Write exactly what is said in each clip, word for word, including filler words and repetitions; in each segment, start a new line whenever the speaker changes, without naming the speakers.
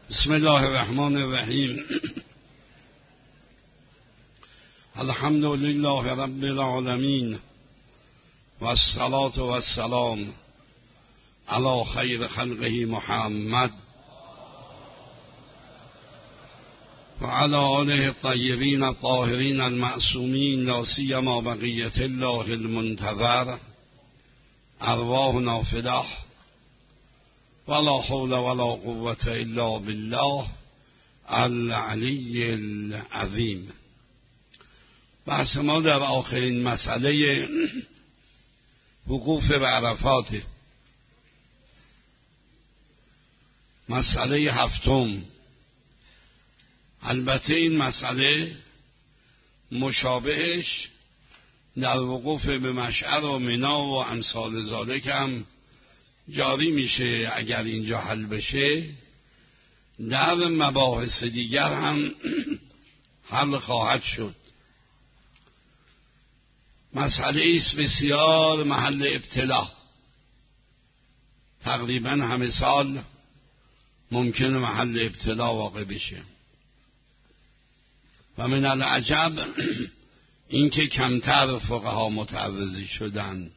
بسم الله الرحمن الرحیم. الحمد لله رب العالمین و الصلاة و السلام علی خیر خلقه محمد و علی آله الطیبین الطاهرین المعصومین، لا سیما بقیة الله المنتظر. ارواحنا فداه ولا حول ولا قوة الا بالله العلی العظیم. بحث ما در آخرین مسئله وقوف به عرفات، مسئله هفتم. البته این مسئله مشابهش در وقوف به مشعر و منا و امثال ذالک هم جاری میشه. اگر اینجا حل بشه در مباحث دیگر هم حل خواهد شد. مسئله است بسیار محل ابتلا. تقریبا همه سال ممکنه محل ابتلا واقع بشه و من العجب اینکه کمتر فقها متعرضی شدن.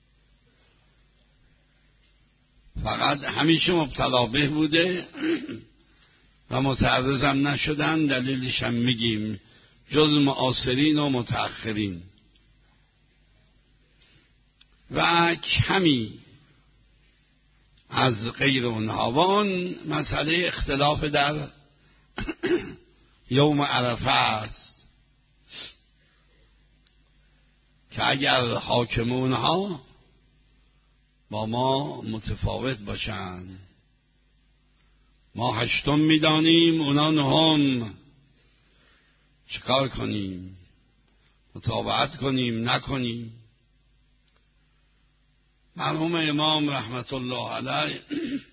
فقط همیشه مبتلا به بوده و متعرضم نشدن. دلیلش هم میگیم، جز معاصرین و متأخرین و کمی از غیر اونها. و اون مسئله اختلاف در یوم عرفه است که اگر حاکمونها با ما متفاوت باشن، ما هشتم میدانیم اونا نهم، چیکار کنیم؟ متابعت کنیم نکنیم؟ مرحوم امام رحمت الله علیه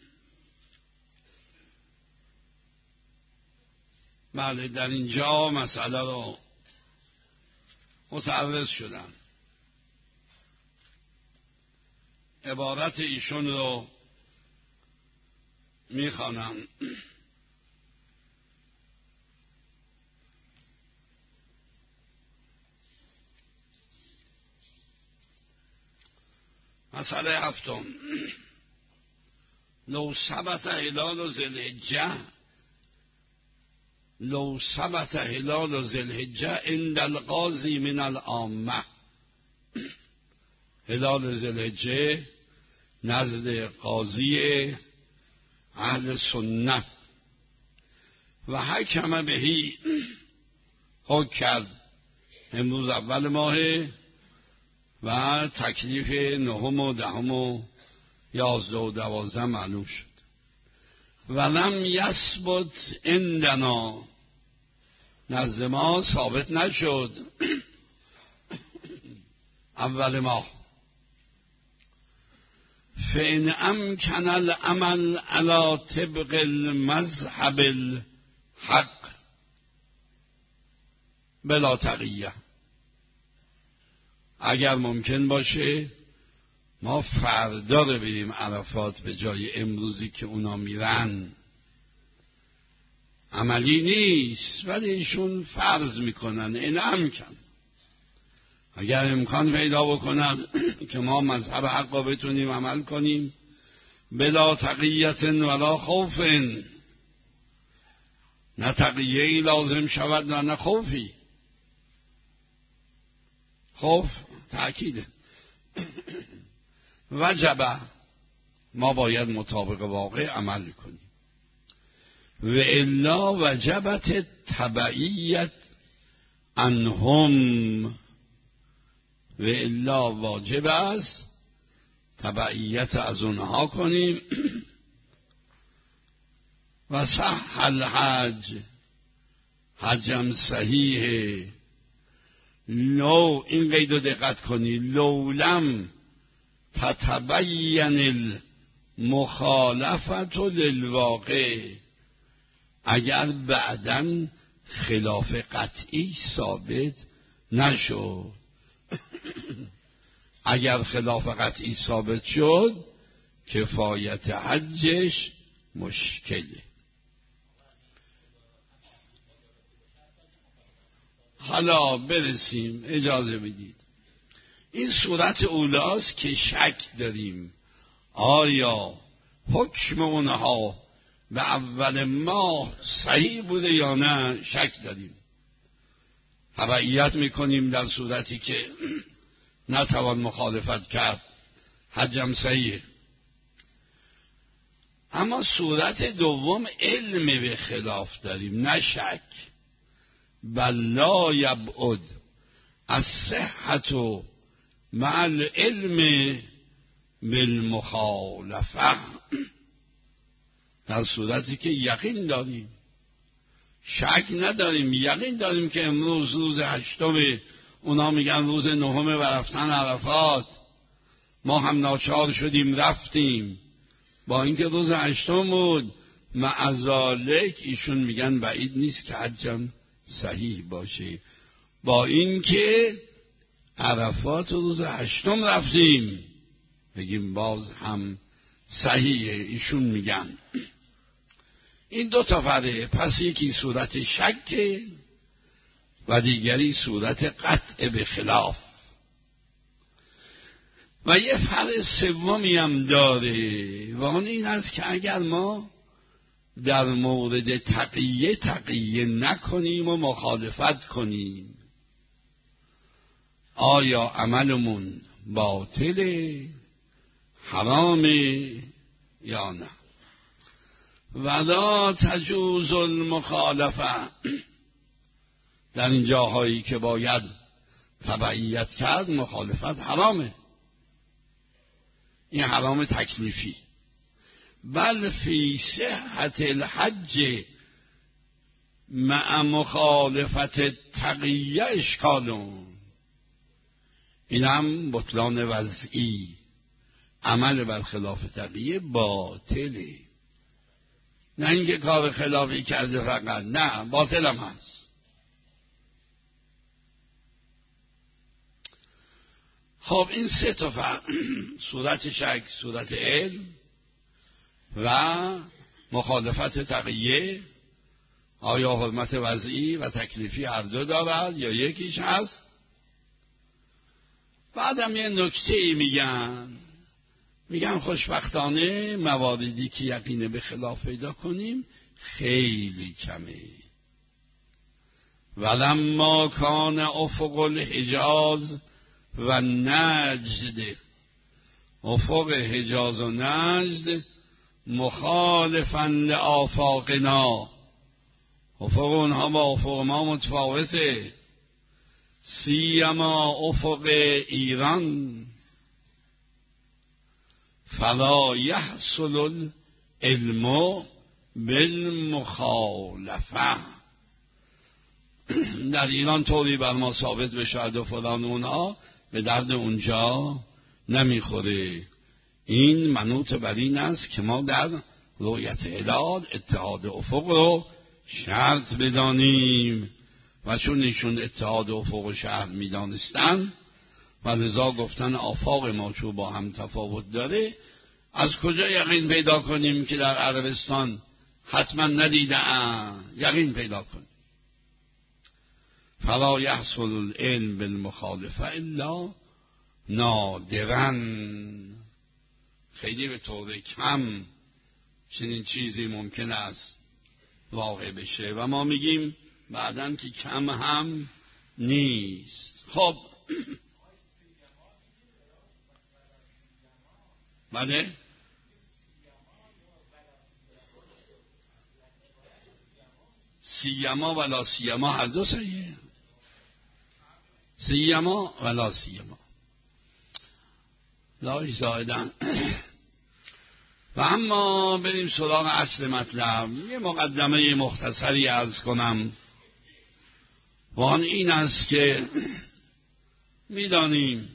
بله در اینجا مسئله رو متعرض شدن. عبارت ایشون رو میخوانم. مسئله هفتم: لو ثبت هلال ذوالحجه لو ثبت هلال ذوالحجه عند القاضی من العامه. هلال ذوالحجه نزد قاضی اهل سنت و حکم بهی، حکم کرد امروز اول ماهه و تکلیف نهم و دهم و یازده و دوازده معلوم شد. ولم یثبت عندنا، نزد ما ثابت نشد اول ماه. فإن امکن العمل على طبق المذهب الحق بلا تقیه. اگر ممکن باشه ما فردا رو بریم عرفات به جای امروزی که اونا میرن. عملی نیست ولی ایشون فرض میکنن این امکن. اگر امکان پیدا بکند که ما مذهب حق را بتونیم عمل کنیم بلا تقیت ولا خوف، نه تقیه‌ای لازم شود و نه خوفی. خوف تأکیده. وجب، ما باید مطابق واقع عمل کنیم. و الا وجبت تبعیت عنهم، و الا واجب است تبعیت از اونها کنیم. و صح الحج، حجم صحیحه. لو، این قید رو دقت کنی، لو لم تتبین المخالفت للواقع، اگر بعداً خلاف قطعی ثابت نشد. اگر خلاف قطعی ثابت شد کفایت حجش مشکله. حالا برسیم، اجازه بدید. این صورت اولاست که شک داریم آیا حکم اونها به اول ماه صحیح بوده یا نه، شک داریم. تبعیت میکنیم در صورتی که نتوان مخالفت کرد، حجم صحیحه. اما صورت دوم علم به خلاف داریم، نه شک. بل لا یبعد الصحة مع العلم بالمخالفه، در صورتی که یقین داریم، شک نداریم، یقین داریم که امروز روز هشتمه، اونا میگن روز نهمه و رفتن عرفات، ما هم ناچار شدیم رفتیم با اینکه روز هشتم بود. مع ذالک ایشون میگن بعید نیست که حجم صحیح باشه، با اینکه عرفات روز هشتم رفتیم بگیم باز هم صحیحه. ایشون میگن این دو تا فرقه، پس یکی صورت شک و دیگری صورت قطع به خلاف. و یه فرق سومی هم داره و اون این است که اگر ما در مورد تقیه تقیه نکنیم و مخالفت کنیم، آیا عملمون باطله، حرامه یا نه؟ ولا تجوز المخالفه، در این جاهایی که باید تبعیت کرد مخالفت حرامه. این حرام تکلیفی. بل فی صحت الحج مع مخالفت تقیه اشکالون، این هم بطلان وضعی، عمل برخلاف تقیه باطله، نه اینکه کار خلافی کرده فقط، نه باطل هم هست. خب این سه تا فرق، صورت شک، صورت علم و مخالفت تقیه، آیا حرمت وضعی و تکلیفی هر دو دارد یا یکیش هست؟ بعدم یه نکته میگن میگن خوشبختانه مواردی که یقین به خلاف پیدا کنیم خیلی کمه. ولما کان افق الحجاز و نجد، افق حجاز و نجد مخالفا لآفاقنا، افق اونها با افق ما متفاوته، سیما افق ایران. فلا یحصل العلم بالمخالفه، در ایران طوری بر ما ثابت بشود و فلان اونها به درد اونجا نمیخوره. این منوط بر این است که ما در رؤیت هلال اتحاد افق رو شرط بدانیم و چون ایشون اتحاد افق و شرط میدانستن و لذا گفتن آفاق ما چون با هم تفاوت داره، از کجا یقین پیدا کنیم که در عربستان حتما ندیدن؟ یقین پیدا کنیم. فلا یحصل العلم بالمخالفه الا نادرا، خیلی به طور کم چنین چیزی ممکن است واقع بشه و ما میگیم بعداً که کم هم نیست. خب بله، سیما ولا سیما هر دو صحیحه، سیما ولا سیما لا زائدن. و اما بریم سراغ اصل مطلب. یه مقدمه مختصری عرض کنم و آن این است که میدانیم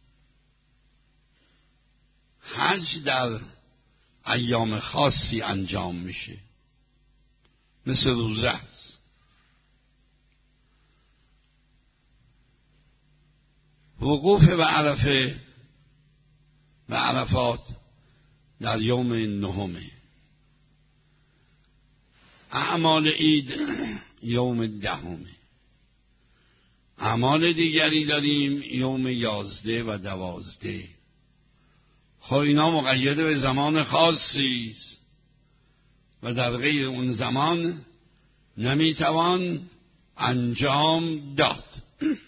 حج در ایام خاصی انجام میشه، مثل روزه است. وقوف به عرفه و عرفات در یوم نهمه، اعمال عید یوم دهمه. اعمال دیگری داریم یوم یازده و دوازده. خب اینا مقید به زمان خاصی است و در غیر اون زمان نمیتوان انجام داد.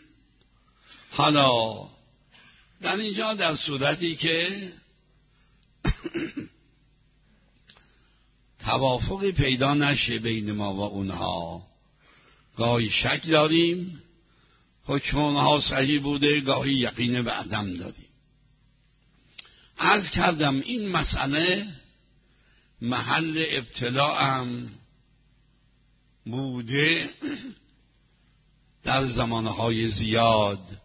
حالا در اینجا در صورتی که توافقی پیدا نشه بین ما و اونها، گاهی شک داریم حکم اونها صحیح بوده، گاهی یقین به عدم داریم. عرض کردم این مسئله محل ابتلاعم بوده در زمانهای زیاد،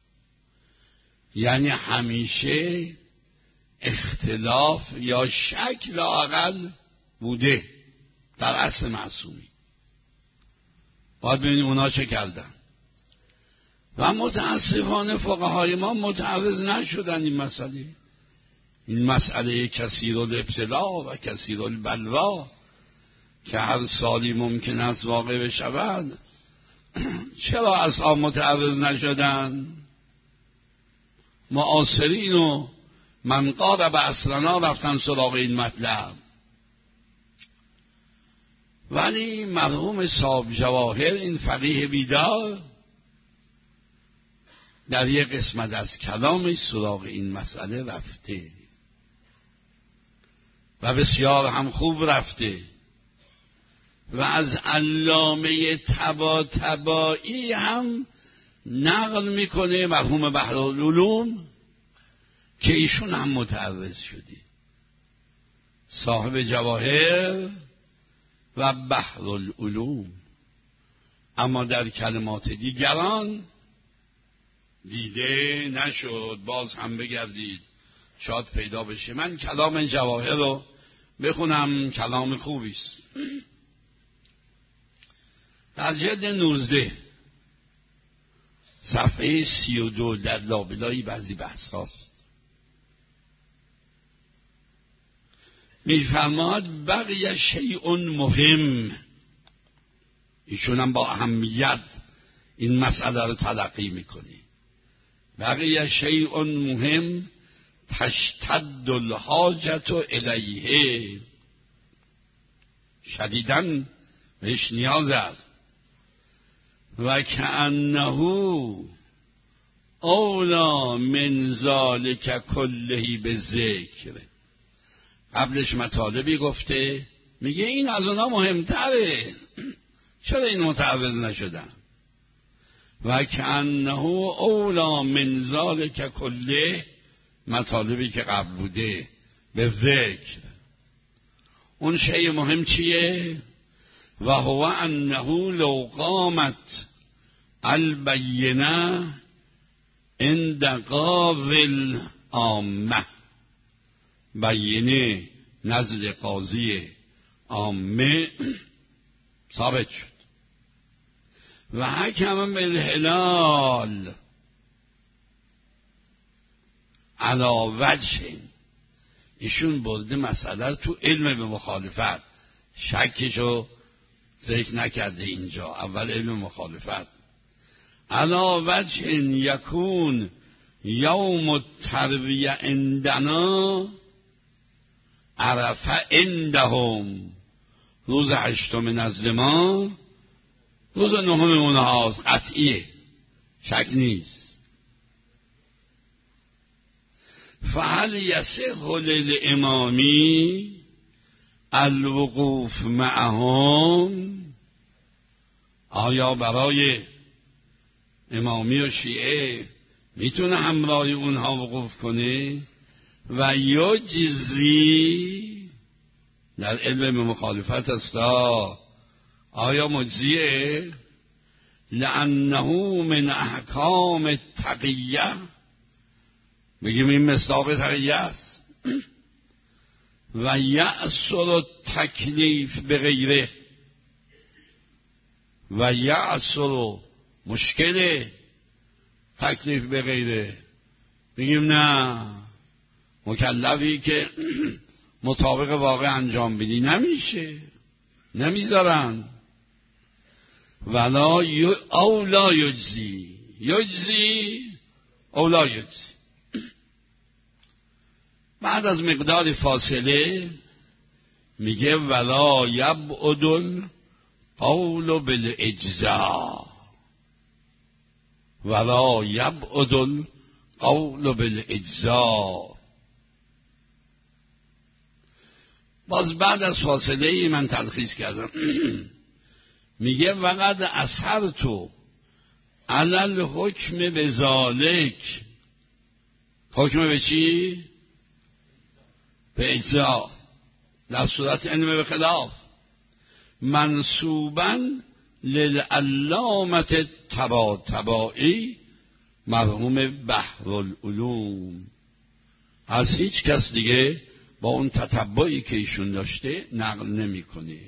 یعنی همیشه اختلاف یا شک لااقل بوده در اصل معصومی. باید ببینیم اونا چه کردن و متاسفانه فقهای ما متعرض نشدن این مسئله این مسئله کثیر الابتلا و کثیر البلوا که هر سالی ممکن است واقع بشود. چرا اصحاب متعرض نشدن؟ معاصرین و من قارب عصرنا رفتن سراغ این مطلب. ولی مرحوم صاحب جواهر این فقیه بیدار در یک قسمت از کلامش سراغ این مسئله رفته و بسیار هم خوب رفته و از علامه طباطبایی هم نقل میکنه مرحوم بحرالعلوم که ایشون هم متعرض شده، صاحب جواهر و بحرالعلوم. اما در کلمات دیگران دیده نشد. باز هم بگردید شاید پیدا بشه. من کلام جواهر رو بخونم، کلام خوبی است. در جلد نوزده صفحه سی و دو در لابلای بعضی بحث هاست میفرماد بقیه شیء مهم. ایشون هم با اهمیت این مسئله رو تلقی میکنه. بقیه شیء مهم تشتد الحاجت الیه، شدیداً بهش نیاز است. و کأنه اولا من ذلک کله بذکر. قبلش مطالبی گفته میگه این از اونا مهمتره، چرا این متعرض نشدن؟ و کأنه اولا من ذلک کله، مطالبی که قبل بوده به ذکر. اون شیء مهم چیه؟ و هو انه لو قامت البینه عند قاضی العامه، بینه نزد قاضی عامه ثابت شد. و حکم بالهلال علی وجه، ایشون برده مسئله تو علم به مخالفت، شکشو ذکر نکرده اینجا، اول علم مخالفت. علی وجه یکون یوم الترویه عندنا عرفه عندهم، روز هشتم نزد ما روز نهم اونهاست، قطعیه، شک نیست. فهل یصح للامامی الوقوف معهم، آیا برای امامی و شیعه میتونه همراه اونها وقوف کنه؟ و یجزی در علم مخالفت است، آیا مجزیه؟ لانه من احکام التقیه، بگیم این مصداق تقیه است. و یأثر تکلیف به غیره، و یأثر مشکل تکلیف به غیره. بگیم نه، مکلفی که مطابق واقع انجام بدی نمیشه، نمیذارن. ولا ی... او لا یجزی یجزی او لا یجزی. بعد از مقدار فاصله میگه ولا یبعد القول بالاجزاء ولا یبعد القول بالاجزاء. باز بعد از فاصله ای من تلخیص کردم میگه وقد اثرت علی الحکم بذالک. حکم به چی؟ به اجزا، در صورت علم به خلاف، منصوبا للعلامة طباطبایی مرحوم بحرالعلوم. از هیچ کس دیگه با اون تتبعی که ایشون داشته نقل نمی کنه.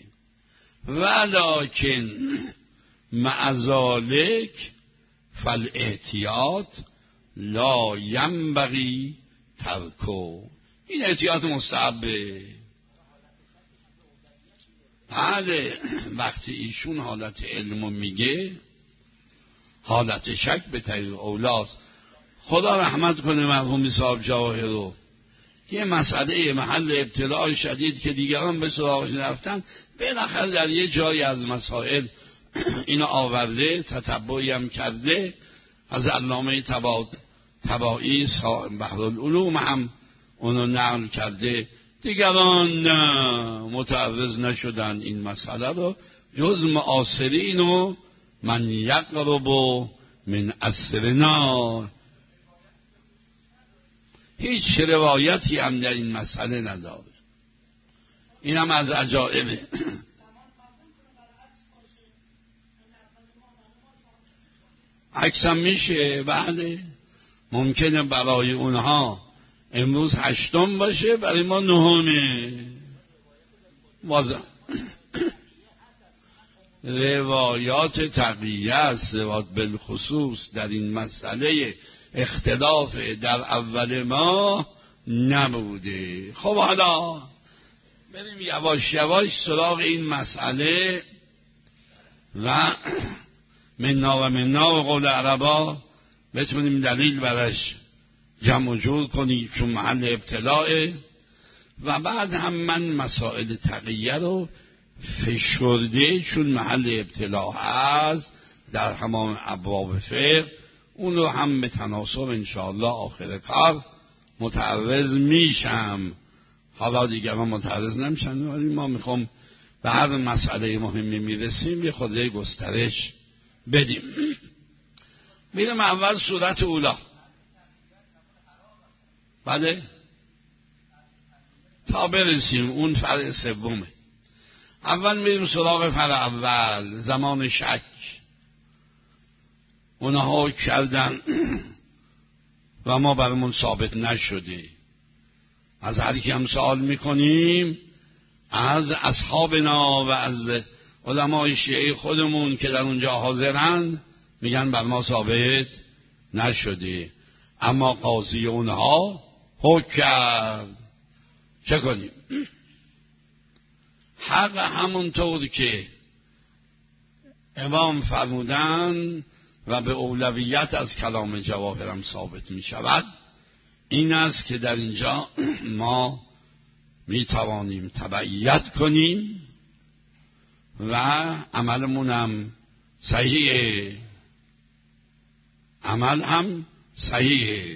ولکن مع ذلک فالاحتیاط لا ینبغی ترکو. این احتیاط مستحبه. بله، وقتی ایشون حالت علمو میگه حالت شک به طریق اولاست. خدا رحمت کنه مرحوم صاحب جواهر رو. یه مسئله محل ابتلاع شدید که دیگران به سراغش رفتن، بالاخره در یه جایی از مسائل اینو آورده، تتبعی هم کرده، از علامه طباطبایی صاحب بحرالعلوم هم اونو نقل کرده. دیگران نه متعرض نشدن این مسئله رو جز معاصرین و من یقرب من عصرنا. هیچ روایتی هم در این مسئله نداره. این هم از عجائبه. عکسم میشه. بعد ممکنه برای اونها امروز هشتم باشه، برای ما نهمه. واضح روایات تقیه است. روایات بالخصوص در این مسئله اختلاف در اول ما نبوده. خب حالا بریم یواش یواش سراغ این مسئله و منا و منا و قول عربا بتونیم دلیل برش جمع و جور کنیم چون محل ابتلاعه. و بعد هم من مسائل تقیه رو فشرده چون محل ابتلاع هست در همه ابواب فقه، اون رو هم به تناسب انشاءالله آخر کار متعرض میشم. حالا دیگران متعرض نمیشن، ولی ما میخوام به هر مسئله مهمی میرسیم یه خورده گسترش بدیم. میرم اول صورت اولا. بله تا برسیم اون فرع سومه. اول میریم سراغ فرع اول، زمان شک. اونها کردن و ما برامون ثابت نشده. از هر کی هم سوال میکنیم، از اصحابنا و از علمای شیعه خودمون که در اونجا حاضرند، میگن بر ما ثابت نشده. اما قاضی اونها حکم کرد. چه کنیم؟ حق همونطور که امام فرمودن و به اولویت از کلام جواهرم ثابت می شود این است که در اینجا ما می توانیم تبعیت کنیم و عملمونم صحیحه. عمل هم صحیحه.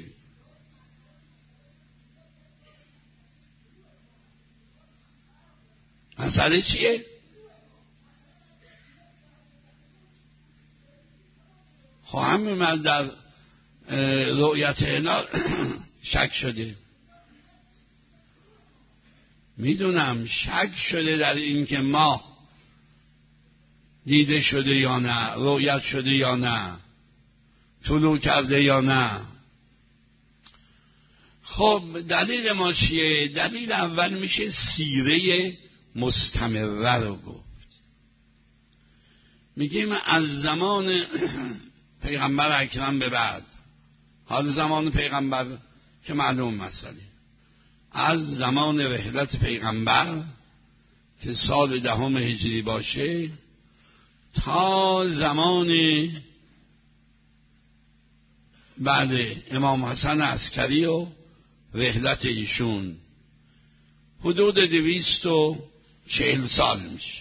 مسئله چیه؟ خواهم من در رؤیت هلال شک شده. میدونم شک شده در این که ماه دیده شده یا نه، رؤیت شده یا نه، طلوع کرده یا نه. خب دلیل ما چیه؟ دلیل اول میشه سیره مستمره رو گفت. میگیم از زمان پیغمبر اکرم به بعد، حال زمان پیغمبر که معلوم مسئله، از زمان رحلت پیغمبر که سال دهم هجری باشه تا زمان بعد امام حسن عسکری و رحلت ایشون حدود دویست و چهل سال میشه.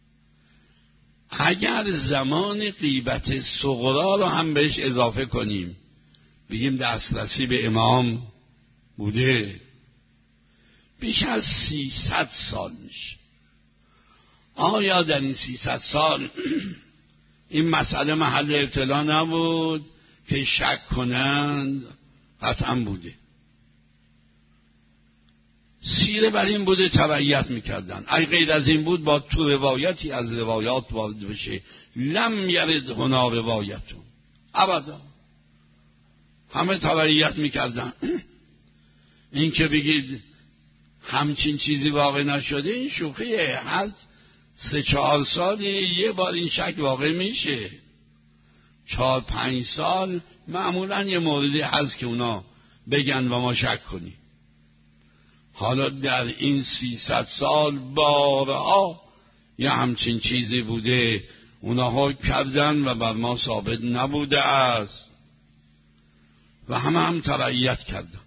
اگر زمان غیبت صغرا رو هم بهش اضافه کنیم بگیم دسترسی به امام بوده، بیش از سیصد سال میشه. آیا در این سیصد سال این مسئله محل ابتلا نبود که شک کنند؟ قطعا بوده. سیره بر این بوده تبعیت میکردن. اگه غیر از این بود با تو روایتی از روایات وارد بشه لم یرد هنا روایتون، ابدا همه تبعیت میکردن. این که بگید همچین چیزی واقع نشده این شوخیه. هر سه چهار سال یه بار این شک واقع میشه. چهار پنج سال معمولا یه موردی هست که اونا بگن و ما شک کنیم. حالا در این سیصد سال بارها یه همچین چیزی بوده، اونا حکم کردن و بر ما ثابت نبوده است و همه هم تبعیت کردن.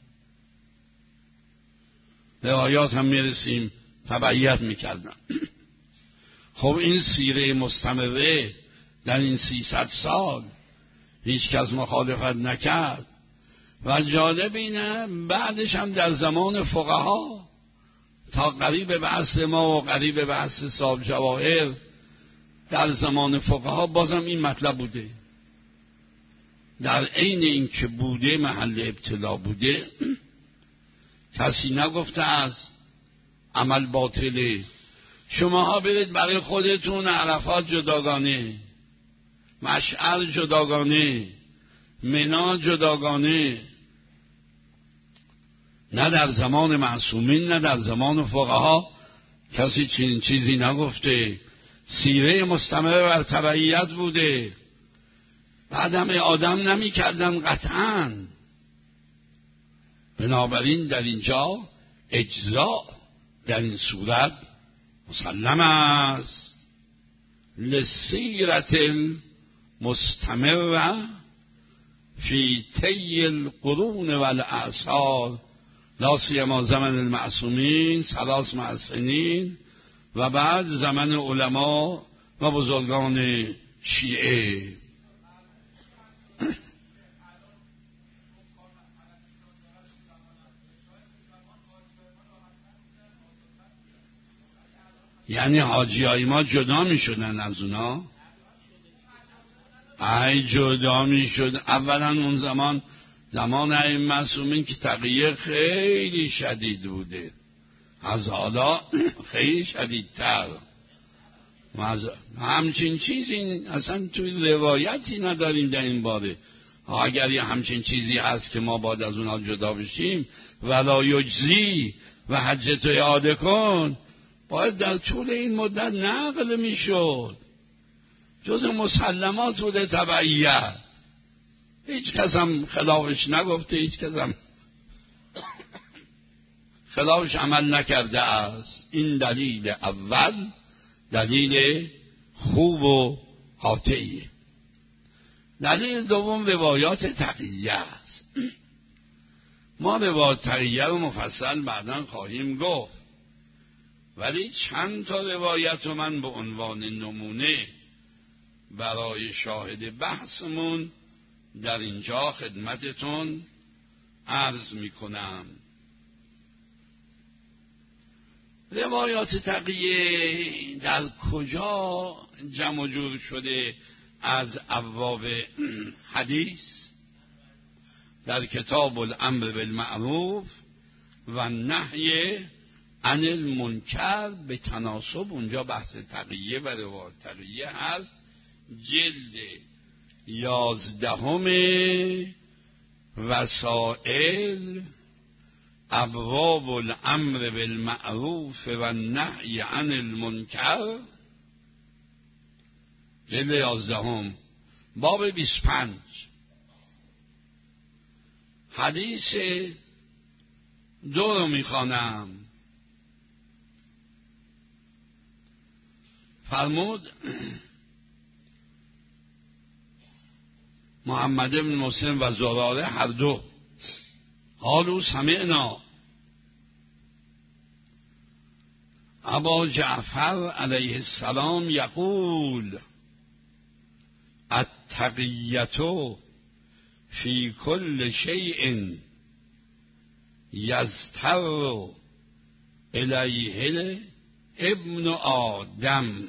روایات هم میرسیم تبعیت میکردن. خب این سیره مستمره در این سیصد سال هیچ کس مخالفت نکرد و جالب اینه بعدش هم در زمان فقها تا قریب به عصر ما و قریب به عصر صاحب جواهر در زمان فقها بازم این مطلب بوده. در عین این که بوده محل ابتلا بوده، کسی نگفته است عمل باطله. شماها برید برای خودتون عرفات جداگانه، مشعر جداگانه، منا جداگانه. نه در زمان معصومین نه در زمان فقها کسی چنین چیزی نگفته. سیره مستمر بر تبعیت بوده. بعدم آدم نمی کردن قطعاً. بنابراین در اینجا اجزا در این صورت مسلم است. لسیرت المستمر فی طی القرون والاعصار لا سیما زمن المعصومین ثلاث مع سنین و بعد زمن علما و بزرگان شیعه. یعنی حاجی های ما جدا می شدن از اونا؟ ای جدا می شد. اولا اون زمان زمان این معصومین که تقیه خیلی شدید بوده، از حالا خیلی شدیدتر. همچین چیزی اصلا توی روایتی نداریم در این باره. اگر یه همچین چیزی هست که ما باید از اونا جدا بشیم ولا یجزی و حجت اعاده کن، باید در طول این مدت نقل می شد. جز مسلمات بوده تبعیت. هیچ کس هم خلافش نگفته، هیچ کس هم خلافش عمل نکرده است. این دلیل اول دلیل خوب و قاطعیه. دلیل دوم روایات تقیه است. ما روایات تقیه رو مفصل بعداً خواهیم گفت، ولی چند تا روایت رو من به عنوان نمونه برای شاهد بحثمون در اینجا خدمتتون عرض می کنم. روایات تقیه در کجا جمع جور شده از ابواب حدیث؟ در کتاب الامر بالمعروف و نهی عن المنکر به تناسب اونجا بحث تقیه و روایات تقیه هست. جلد یازدهم وسائل ابواب الامر بالمعروف و نهی عن المنکر، جلد یازدهم باب بیست و پنج. حدیث دو رو میخوانم. فرمود محمد بن مسلم و زراره هر دو قالوا سمعنا ابا جعفر علیه السلام یقول التقیة فی کل شیء یضطر الیه ابن آدم.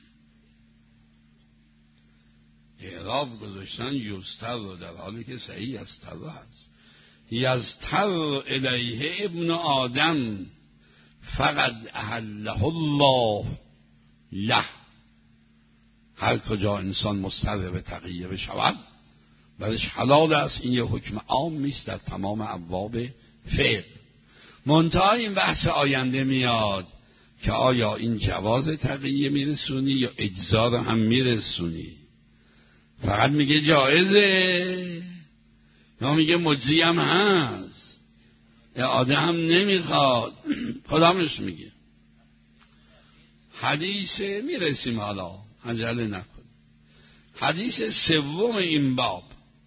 اعراب گذاشتن یضطر رو در حالی که صحیح یضطر هست. یضطر الیه ابن آدم فقد احله الله له. هر کجا انسان مضطر به تقیه بشود برش حلال است. این یه حکم عام نیست در تمام ابواب فقه. منتها این بحث آینده میاد که آیا این جواز تقیه میرسونی یا اجزا رو هم میرسونی. فقط میگه جایزه یا میگه مجزی هم هست، اعاده هم نمیخواد. کدامش میگه؟ حدیث میرسیم حالا، عجله نکن. حدیث سوم این باب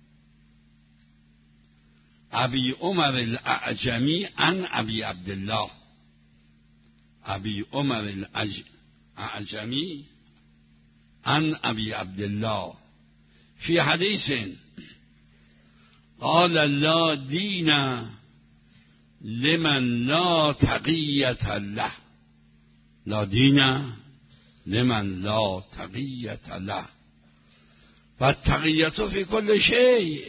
ابی عمر الاعجمی عن ابی عبدالله. ابی عمر الاعجمی عن ابی عبدالله فی حدیث قال لا دین لمن لا تقیت له. لا دین لمن لا تقیت له و تقیت فی کل شیء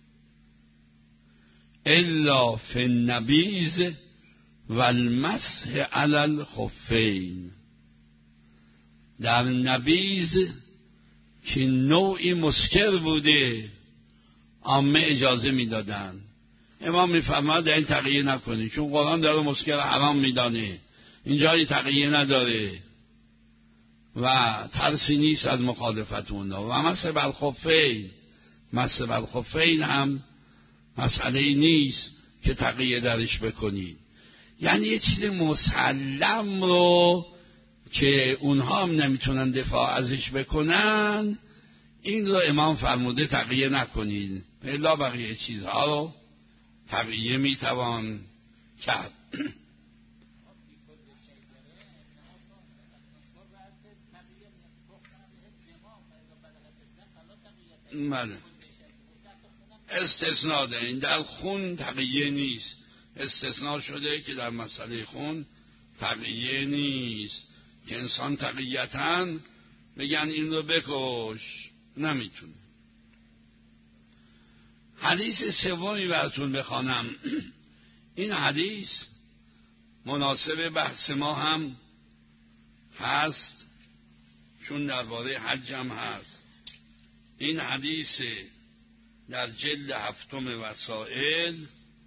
الا فی النبیذ و المسح علی الخفین. در نبیذ که نوعی مسکر بوده عامه اجازه میدادن. امام میفرماد در این تقیه نکنی چون قرآن داره مسکر حرام میدانه، اینجا تقیه نداره و ترسی نیست از مخالفت اونا. و مسح بر الخفین، مسح بر الخفین هم مسئله نیست که تقیه درش بکنید. یعنی یه چیز مسلم رو که اونها هم نمیتونن دفاع ازش بکنن، این رو امام فرموده تقیه نکنید. الا بقیه چیزها رو تقیه میتوان کرد. بله استثناء ده. این در خون تقیه نیست، استثناء شده که در مسئله خون تقیه نیست که انسان تقیتاً بگن این رو بکش، نمیتونه. حدیث سومی براتون بخوانم. این حدیث مناسب بحث ما هم هست چون درباره حج هم هست. این حدیث در جلد هفتم وسائل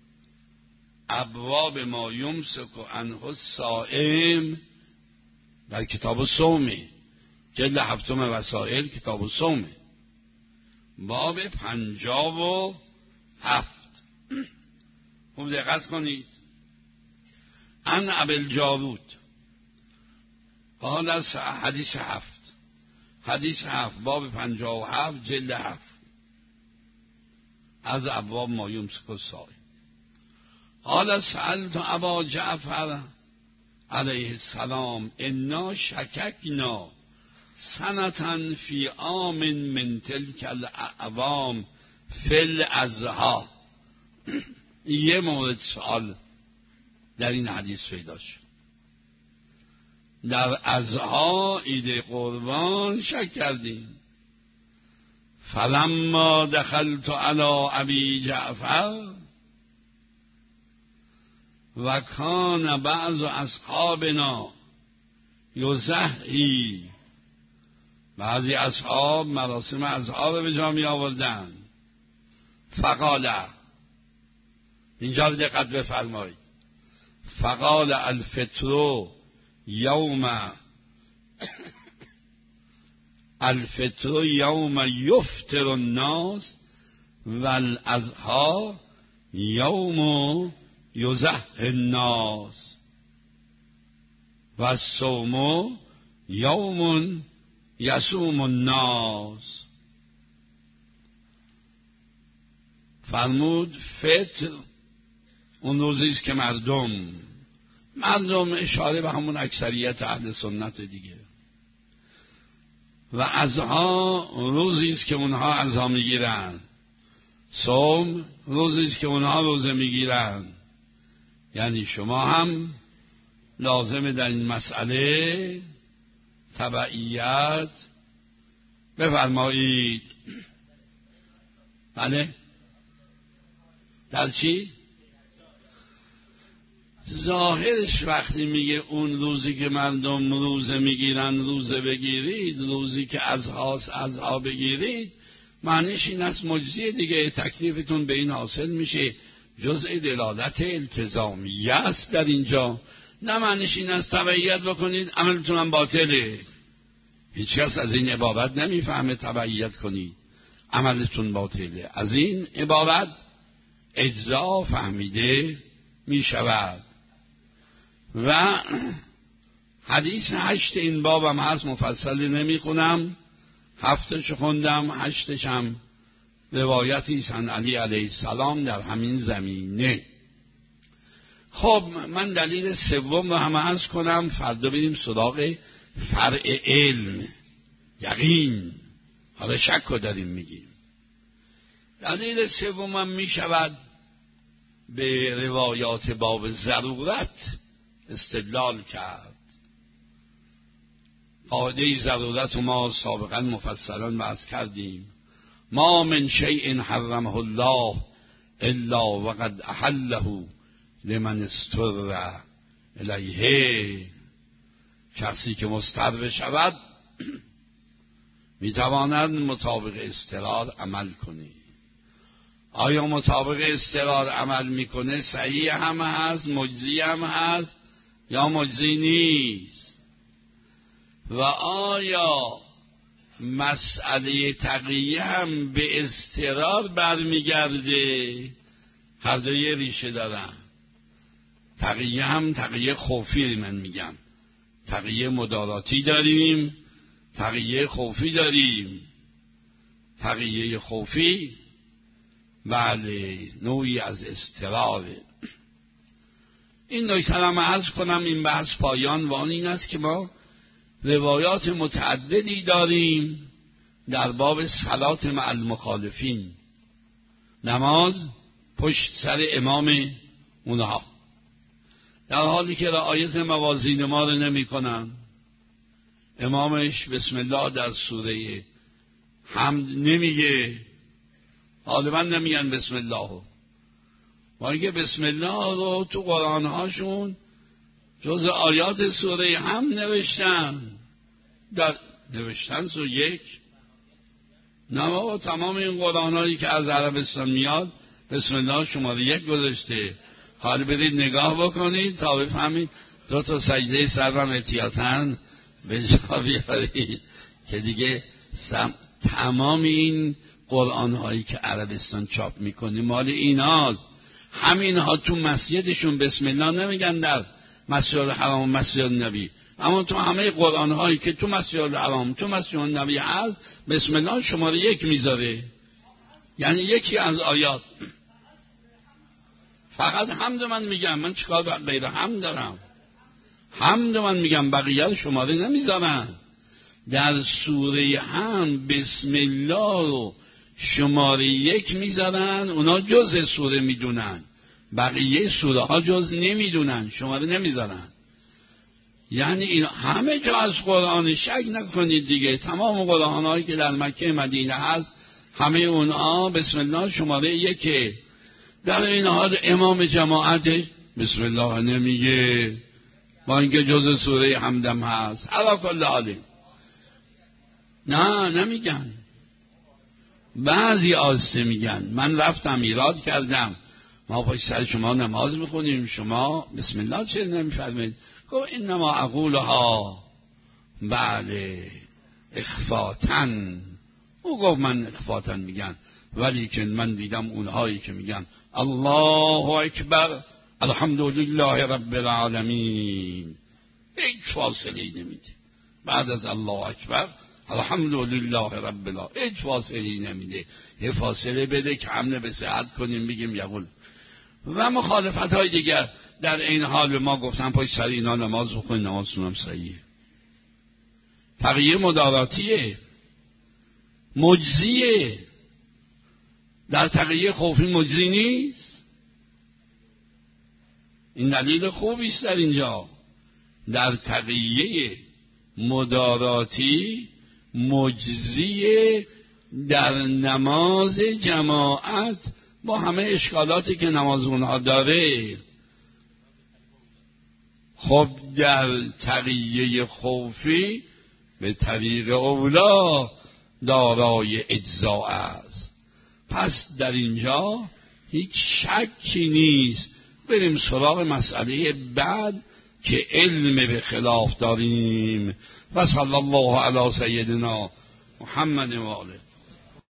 ابواب ما یمسک عنه الصائم در کتاب الصوم، جلد هفتم وسائل کتاب الصوم، باب پنجاب و هفت. خوب دقت کنید. عن ابی الجارود قال از حدیث هفت، حدیث هفت باب پنجاب و هفت جلد هفت از ابواب ما یمسک الصائم. قال سألت ابا جعفر علیه السلام انا شککنا سنة فی عام من تلک الاعوام فی الاضحی. یه مورد سوال در این حدیث پیدا شد. در اضحی عید قربان شک کردیم. فلما دخلت علی ابی جعفر و کان بعض اصحابنا یضحی، بعضی اصحاب مراسم اضحی رو به جا می آوردن. فقال، اینجا رو دقت بفرمایید، فقال الفطر یوم الفطر یوم یفطر الناس والاضحی یوم یضحی الناس و الصوم یوم یصوم الناس. فرمود فطر اون روزی است که مردم مردم اشاره به همون اکثریت اهل سنت دیگه، و ازها روزی است که اونها ازها میگیرن، صوم روزی است که اونها روزه میگیرن. یعنی شما هم لازم در این مسئله تبعیت بفرمایید. بله در چی؟ ظاهرش وقتی میگه اون روزی که مردم روزه میگیرن روزه بگیرید، روزی که ازهاست ازها بگیرید، معنیش این است مجزی دیگه، تکلیفتون به این حاصل میشه، جزء دلالت التزامیه است در اینجا. نه معنیش این است تبعیت بکنید عملتون هم باطله. هیچ کس از این عبارت نمیفهمه تبعیت کنید عملتون باطله. از این عبارت اجزا فهمیده میشود. و حدیث هشت این بابم هست، مفصل نمی خونم، هفتش خوندم، هشتش هم روایتی سن علی علیه السلام در همین زمینه. خب من دلیل سوم رو هم عرض کنم، فردا بریم سراغ فرع علم یقین. حالا شک رو داریم میگیم. دلیل سوم هم می شود به روایات باب ضرورت استدلال کرد. قاعده ضرورت ما سابقا مفصلا بحث کردیم. ما من شیء حرمه الله الا وقد احله لمن استر الیه. شخصی که مضطر شود میتواند مطابق اضطرار عمل کنه. آیا مطابق اضطرار عمل میکنه صحیح هم هست، مجزی هم هست یا مجزی نیست؟ و آیا مسئله تقیه هم به اضطرار برمیگرده؟ هر دوی ریشه دارن. تقیه هم تقیه خوفی من میگم، تقیه مداراتی داریم، تقیه خوفی داریم. تقیه خوفی بله نوعی از اضطراره. این نکته هم عرض کنم این بحث پایان و آن این است که ما روایات متعددی داریم در باب صلات مع المخالفین، نماز پشت سر امام اونها، در حالی که رعایت موازین ما رو نمی کنن. امامش بسم الله در سوره حمد نمیگه، غالبا نمیگن بسم الله، و اگه بسم الله رو تو قرآن هاشون جز آیات سوره هم نوشتن، در نوشتن سو یک نه بابا، تمام این قرآن هایی که از عربستان میاد بسم الله شماره یک گذاشته. حالا برید نگاه بکنید تا بفهمید دو تا سجده سرم احتیاطاً به جا بیارید که دیگه سم... تمام این قرآن هایی که عربستان چاپ میکنه مال ایناست. همین ها تو مسجدشون بسم الله نمیگن در مسجد الحرام و مسجد النبی، اما تو همه قرآن هایی که تو مسجد الحرام تو مسجد النبی هست بسم الله شماره یک میذاره. یعنی یکی از آیات فقط حمد من میگم، من چیکار به غیر حمد دارم؟ حمد من میگم، بقیه شماره نمیذارن. در سوره هم بسم الله رو شماره یک میذارن، اونا جز سوره میدونن، بقیه سوره ها جز نمیدونن، شماره نمیذارن. یعنی این همه جا از قرآن شک نکنید دیگه، تمام قرآن هایی که در مکه مدینه هست همه اونها بسم الله شماره یکه. در این حال امام جماعت بسم الله نمیگه، با اینکه جز سوره حمدم هست. علا کل حاله نه نمیگن، بعضی آسته میگن. من رفتم ایراد کردم، ما پشت سر شما نماز میخونیم شما بسم الله چرا نمیفرمایید؟ گفت انما اقولها بله اخفاتن. او گفت من اخفاتن میگن، ولی که من دیدم اونهایی که میگن الله اکبر الحمدلله رب العالمین هیچ فاصله نمیده. بعد از الله اکبر الحمدلله رب العالمین. هیچ فاصله نمیده، یه فاصله بده که حمله به صحت کنیم بگیم یقول. و مخالفت های دیگر در این حال ما گفتن پای سر اینا نماز بخونید، نمازتون هم صحیحه. تقیه مداراتیه، مجزیه. در تقیه خوفی مجزی نیست. این دلیل خوبی است در اینجا. در تقیه مداراتی مجزی در نماز جماعت با همه اشکالاتی که نماز اونها داره. خب در تقیه خوفی به طریق اولا دارای اجزاء است. پس در اینجا هیچ شکی نیست. بریم سراغ مسئله بعد که علم به خلاف داریم. و صلی الله علی سیدنا محمد و آله.